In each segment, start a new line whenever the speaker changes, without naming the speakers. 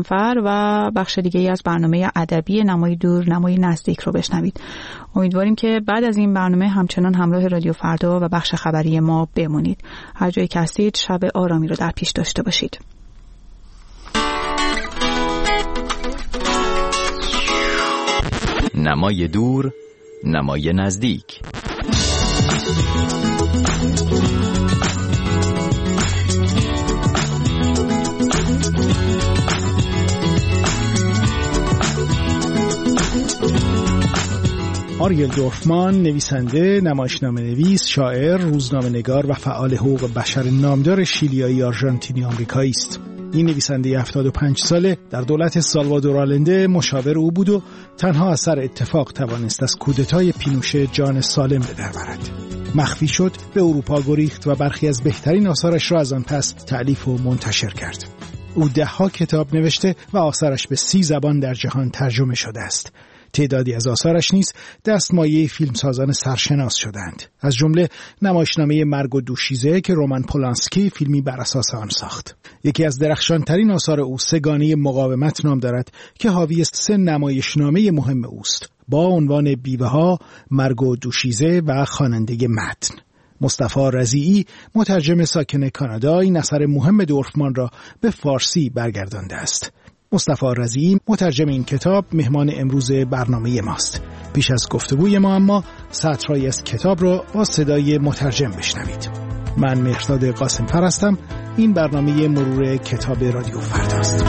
سفر و بخش دیگه ای از برنامه ادبی نمای دور نمای نزدیک رو بشنوید. امیدواریم که بعد از این برنامه همچنان همراه رادیو فردا و بخش خبری ما بمونید. هر جایی که هستید شب آرامی رو در پیش داشته باشید.
نمای دور نمای نزدیک.
آریل دورفمان نویسنده، نمایشنامه‌نویس، شاعر، روزنامه‌نگار و فعال حقوق بشر نامدار شیلیایی آرژانتینی آمریکایی است. این نویسنده 75 ساله در دولت سالوادور آلنده مشاور او بود و تنها از سر اتفاق توانست از کودتای پینوشه جان سالم به در برد. مخفی شد، به اروپا گریخت و برخی از بهترین آثارش را از آن پس تألیف و منتشر کرد. او 10 کتاب نوشته و آثارش به 30 زبان در جهان ترجمه شده است. تعدادی از آثارش نیز دستمایه فیلمسازان سرشناس شدند، از جمله نمایشنامه مرگ و دوشیزه که رومان پولانسکی فیلمی بر اساس آن ساخت. یکی از درخشانترین آثار او سگانه مقاومت نام دارد که حاوی 3 نمایشنامه مهم اوست با عنوان بیوه‌ها، مرگ و دوشیزه و خواننده متن. مصطفی رضیعی، مترجم ساکن کانادا، این اثر مهم دورفمان را به فارسی برگردانده است. مصطفی رضیعی، مترجم این کتاب، مهمان امروز برنامه ماست. پیش از گفتگوی ما اما سطرهایی از کتاب را با صدای مترجم بشنوید. من مهرداد قاسم‌فر هستم. این برنامه مرور کتاب رادیو فرداست.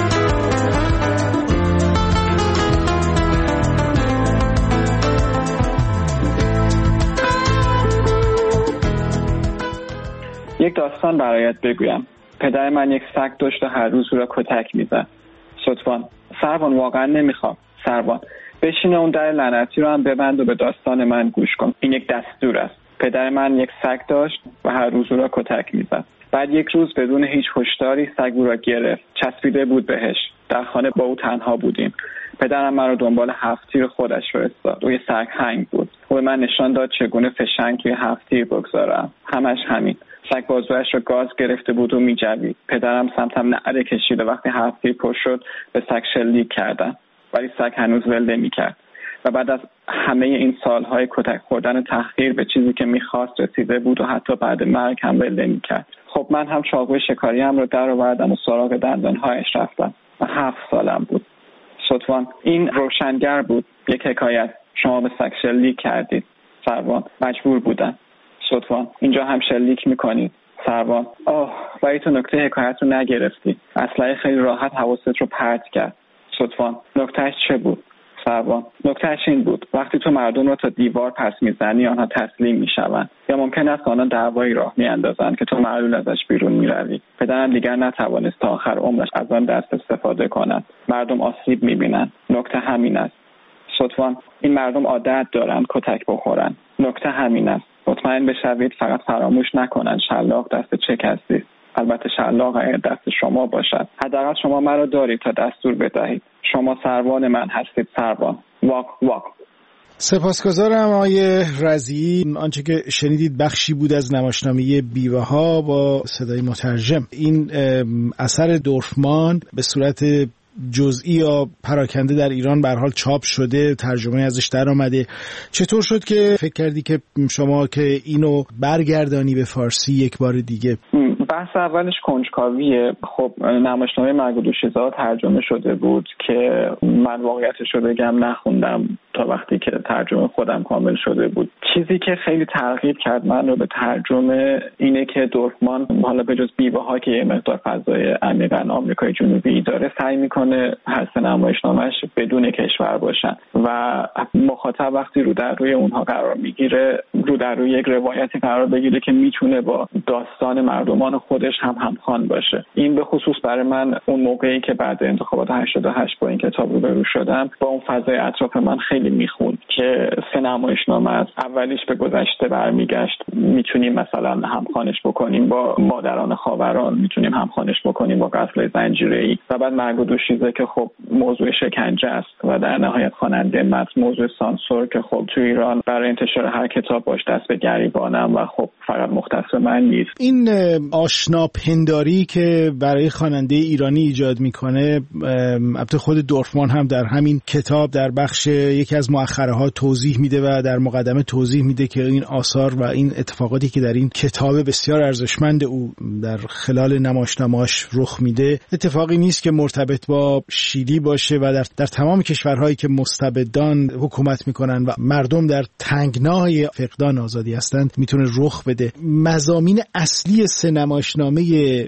یک داستان برایت بگویم. پدر من یک سگ داشت و هر روز او را کتک میزد. ستوان: سروان واقعا نمیخوام. سروان: بشین اون در لعنتی رو هم ببند و به داستان من گوش کن. این یک دستور است. پدر من یک سگ داشت و هر روز او را کتک میزد. بعد یک روز بدون هیچ هشداری سگ او را گرفت. چسبیده بود بهش. در خانه با او تنها بودیم. پدرم من رو دنبال 7 تیر خودش فرستاد. او یه سرهنگ بود. او به من نشان داد چگونه فشنگ توی 7 تیر بگذارم. همش همین. سگ بازویش رو گاز گرفته بود و می‌جوید. پدرم سمتم نعره کشید و وقتی 7 تیر پر شد به سگ شلیک کردن. ولی سگ هنوز ول نمی‌کرد. و بعد از همه این سالهای کتک خوردن و تحقیر به چیزی که می‌خواست رسیده بود و حتی بعد مرگ هم ول نمی‌کرد. خب من هم چاقوی شکاریم رو در آوردم و سراغ دندان‌هایش رفتم. و 7 سالم بود. ستوان: این روشنگر بود. یک حکایت. شما به سگ شلیک کردید. سروان: مجبور بودم. ستوان: اینجا هم شلیک میکنید. سروان: ولی تو نکته حکایت رو نگرفتی. اسلحه خیلی راحت حواست رو پرت کرد. ستوان: نکتهش چه بود؟ سروان: نکتهش این بود وقتی تو مردم رو تا دیوار پس میزنی آنها تسلیم میشوند یا ممکن است آنها دعوایی راه میاندازند که تو معلول ازش بیرون میروی. پدرم دیگر نتوانست تا آخر عمرش از آن دست استفاده کند. مردم آسیب میبینند. نکته همین است. ستوان: این مردم عادت دارند کتک بخورند. نکته همین است. مطمئن بشوید فقط فراموش نکنند شلاق دست چه کسی. البته شلاق اگر دست شما باشد. حداقل شما مرا دارید تا دستور بدهید. شما سروان من هستید. سروان. واق واق.
سپاسگزارم آقای رضیعی. آنچه که شنیدید بخشی بود از نمایشنامه بیوه‌ها با صدای مترجم. این اثر دورفمان به صورت جزئی یا پراکنده در ایران به هر حال چاپ شده، ترجمه ازش در آمده. چطور شد که فکر کردی که شما که اینو برگردانی به فارسی یک بار دیگه؟
بحث اولش کنجکاویه. خب نمایشنامه مرگ و دوشیزه ترجمه شده بود که من واقعیتش رو بگم نخوندم تا وقتی که ترجمه خودم کامل شده بود. چیزی که خیلی ترغیب کرد من رو به ترجمه اینه که دورفمان حالا به جز بیوه‌ها که یه مقدار فضای عمیقاً آمریکای جنوبی داره سعی میکنه هر سه نمایشنامه‌اش بدون کشور باشن و مخاطب وقتی رو در روی اونها قرار میگیره رو در روی یک روایتی قرار بگیره که میتونه با داستان مردمان خودش هم همخوان باشه. این به خصوص برای من اون موقعی که بعد انتخابات 88 با این کتاب روبرو شدم با اون فضای اطراف من خیلی خیلی میخوند که سه نمایشنامه از اولیش به گذشته برمیگشت. میتونیم مثلا همخوانش بکنیم با مادران خاوران، میتونیم همخوانش بکنیم با قتل زنجیره‌ای و بعد مرگ و دوشیزه که خب موضوع شکنجه است و در نهایت خواننده متن موضوع سانسور که خب تو ایران برای انتشار هر کتاب باش دست به گریبانم و خب فقط مختص من نیست.
این آشنا پنداری که برای خواننده ایرانی ایجاد میکنه، البته خود دورفمان هم در همین کتاب در بخش یکی از مؤخره ها توضیح میده و در مقدمه توضیح میده که این آثار و این اتفاقاتی که در این کتاب بسیار ارزشمند او در خلال نمایشنامه‌اش رخ میده اتفاقی نیست که مرتبط با شیلی باشه و در تمام کشورهایی که مستبدان حکومت میکنن و مردم در تنگنای فقدان آزادی هستند میتونه رخ بده. مضامین اصلی سه نمایشنامه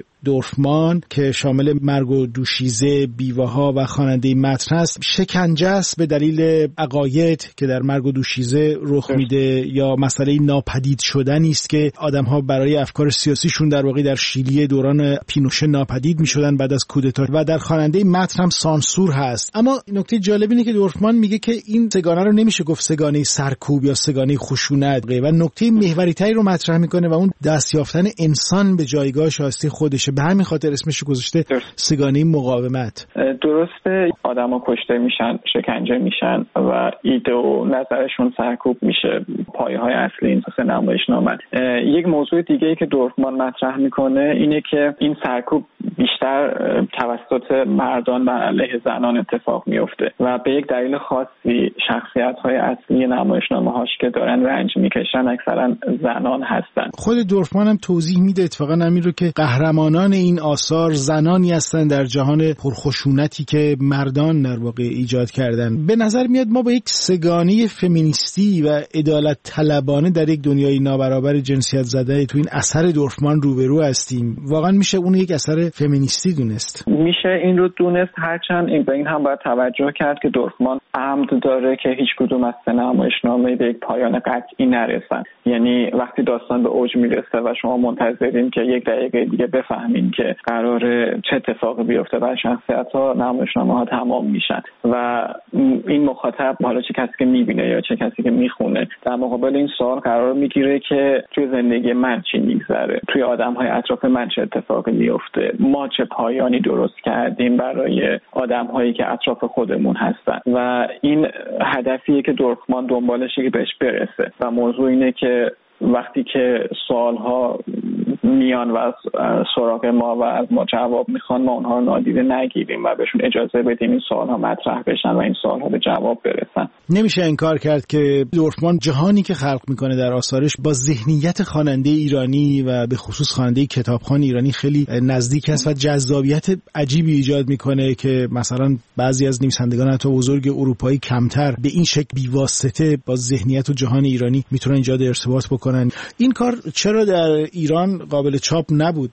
دورفمان که شامل مرگ و دوشیزه، بیواها و خواننده متن است، شکنجه است به دلیل عقاید که در مرگ و دوشیزه رخ میده یا مسئله ناپدید شدنی است که آدم‌ها برای افکار سیاسیشون در واقع در شیلی دوران پینوشه ناپدید می‌شدن بعد از کودتا و در خواننده متن هم سانسور هست. اما نکته جالب اینه که دورفمان میگه که این سگانه رو نمیشه گفت سگانه سرکوب یا سگانه خشونت و نکته محوری‌تری رو مطرح میکنه و اون دست یافتن انسان به جایگاه شایسته خودشه. به همین خاطر اسمش گذاشته سگانه مقاومت.
درسته، آدما کشته میشن، شکنجه میشن و ایده و نظرشون سرکوب میشه. پایه‌های اصلی این سه نمایشنامه. یک موضوع دیگه‌ای که دورفمان مطرح میکنه اینه که این سرکوب بیشتر توسط مردان بر علیه زنان اتفاق میفته و به یک دلیل خاصی شخصیت‌های اصلی نمایشنامه‌هاش که دارن رنج میکشن اکثرا زنان هستن.
خود دورفمان هم توضیح میده اتفاقا همین رو که قهرمانان این آثار زنانی هستن در جهان پرخشونتی که مردان در واقع ایجاد کردن. به نظر میاد ما با یک سگانه فمینیستی و عدالت طلبانه در یک دنیای نابرابر جنسیت زده تو این اثر دورفمان روبرو هستیم. واقعا میشه اون یک اثر فمینیستی دونست؟
میشه این رو دونست، هرچند به این هم باید توجه کرد که دورفمان عمد داره که هیچ کدوم از سه نمایشنامه به یک پایان قطعی نرسن. یعنی وقتی داستان به اوج میرسه و شما منتظرین که یک دقیقه دیگه بفهمین که قراره چه اتفاقی بیفته بر شخصیت‌ها، نمایشنامه‌ها تمام میشن و این مخاطب، حالا چه کسی که میبینه یا چه کسی که میخونه، در مقابل این سوال قرار میگیره که توی زندگی من چی میگذره، توی آدم‌های اطراف من چه اتفاقی میفته، ما چه پایانی درست کردیم برای آدم‌هایی که اطراف خودمون هستن و این هدفیه که دورفمان دنبالشه که بهش برسه و موضوع اینه که وقتی که سوال‌ها میان و سراغ ما و از ما جواب میخوان، ما اونها رو نادیده نگیریم و بهشون اجازه بدیم این سوال‌ها مطرح بشن و این سوال‌ها به جواب برسن.
نمیشه انکار کرد که دورفمان جهانی که خلق میکنه در آثارش با ذهنیت خواننده ایرانی و به خصوص خواننده کتابخوان ایرانی خیلی نزدیک است و جذابیت عجیبی ایجاد میکنه که مثلا بعضی از نویسندگان حتی بزرگ اروپایی کمتر به این شکل بی‌واسطه با ذهنیت و جهان ایرانی میتونن ایجاد ارتباط بکنن. این کار چرا در ایران قابل چاپ نبود؟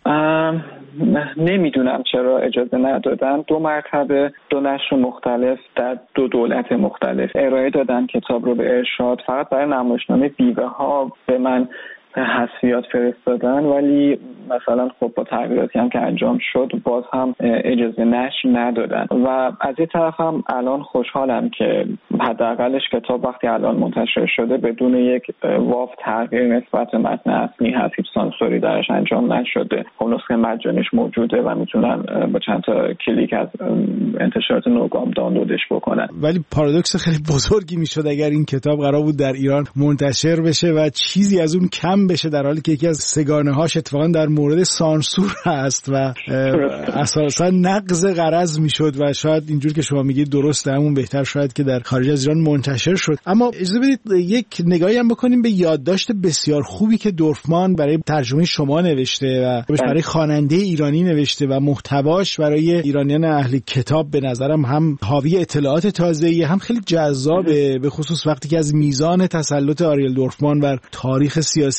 نمیدونم چرا اجازه ندادن. 2 مرتبه 2 نشر مختلف در 2 دولت مختلف ارائه دادن کتاب رو به ارشاد. فقط برای نمایشنامه بیوه‌ها به من حذفیات فرستادن، ولی مثلا خب با تغییراتی هم که انجام شد باز هم اجازه نشر ندادن و از این طرف هم الان خوشحالم که حداقلش کتاب وقتی الان منتشر شده بدون یک واو تغییر نسبت متن اصلی هست، هیچ سانسوری درش انجام نشده. خب نسخه مجانیش موجوده و میتونن با چند تا کلیک از انتشارات نوگام دانلودش بکنن.
ولی پارادوکس خیلی بزرگی میشد اگر این کتاب قرار بود در ایران منتشر بشه و چیزی از اون کم بشه، در حالی که یکی از سگانه هاش اتفاقا در مورد سانسور هست و اساسا نقض غرض میشد و شاید اینجور که شما میگید درسته، همون بهتر شاید که در خارج از ایران منتشر شد. اما اجازه بدید یک نگاهی هم بکنیم به یادداشت بسیار خوبی که دورفمان برای ترجمه شما نوشته و برای خواننده ایرانی نوشته و محتواش برای ایرانیان اهل کتاب به نظرم هم حاوی اطلاعات تازه‌ای، هم خیلی جذابه، به خصوص وقتی که از میزان تسلط آریل دورفمان بر تاریخ سیاسی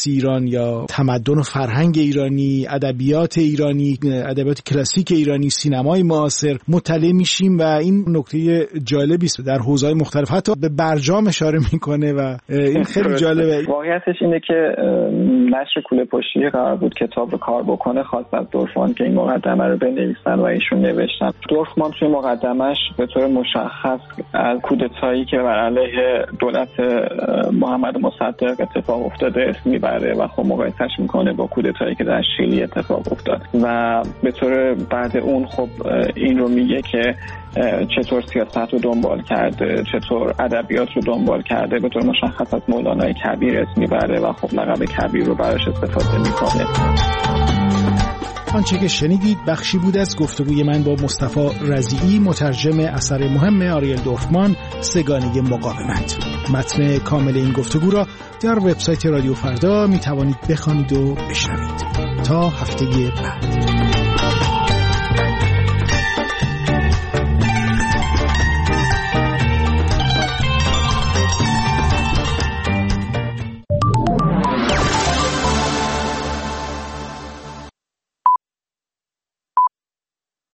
ایران یا تمدن و فرهنگ ایرانی، ادبیات ایرانی، ادبیات کلاسیک ایرانی، سینمای معاصر مطلع میشیم و این نکته جالبی است. در حوزه‌های مختلف حتی به برجام اشاره میکنه و این خیلی جالبه.
واقعیتش اینه که نشر کوله پشتی قرار بود کتاب رو کار بکنه، خواست از دورفمان که این مقدمه رو بنویسن و ایشون نوشتن. دورفمان توی مقدمش به طور مشخص از کودتایی که بر علیه دولت محمد مصدق اتفاق افتاده اسم میبره و خب مقایسهش میکنه با کودتایی که در شیلی اتفاق افتاد و به طور بعد اون خب این رو میگه که چطور سیاست رو دنبال کرده، چطور ادبیات رو دنبال کرده. به طور مشخص از مولانای کبیر اسم میبره و خب لقب کبیر رو براش استفاده میکنه.
آنچه که شنیدید بخشی بود از گفتگوی من با مصطفی رضیعی، مترجم اثر مهم آریل دورفمان، سگانه مقاومت. متن کامل این گفتگو را در وبسایت رادیو فردا می توانید بخوانید و بشنوید. تا هفته بعد.